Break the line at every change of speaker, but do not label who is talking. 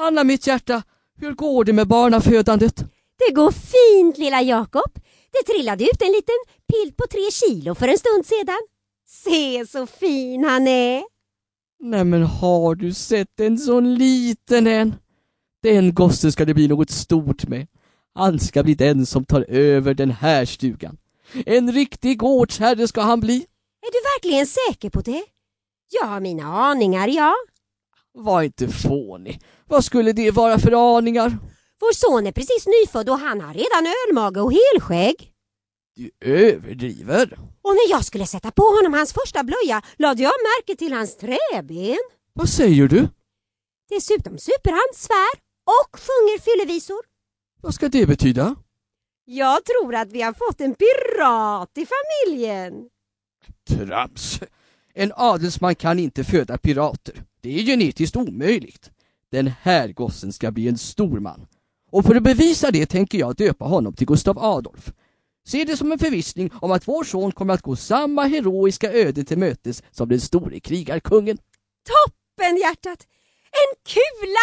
Anna, mitt hjärta, hur går det med barnafödandet?
Det går fint, lilla Jakob. Det trillade ut en liten pilt på 3 kilo för en stund sedan. Se så fin han är.
Nej, men har du sett en sån liten en? Den gossen ska det bli något stort med. Han ska bli den som tar över den här stugan. En riktig gårdsherre ska han bli.
Är du verkligen säker på det? Jag har mina aningar, ja.
Var inte fånig. Vad skulle det vara för aningar?
Vår son är precis nyfödd och han har redan ölmage och helskägg.
Du överdriver.
Och när jag skulle sätta på honom hans första blöja lade jag märke till hans träben.
Vad säger du?
Dessutom super han, svär och sjunger fyllevisor.
Vad ska det betyda?
Jag tror att vi har fått en pirat i familjen.
Trams. En adelsman kan inte föda pirater. Det är genetiskt omöjligt. Den här gossen ska bli en stor man. Och för att bevisa det tänker jag döpa honom till Gustav Adolf. Se det som en förvissning om att vår son kommer att gå samma heroiska öde till mötes som den store krigarkungen.
Toppen, hjärtat! En kula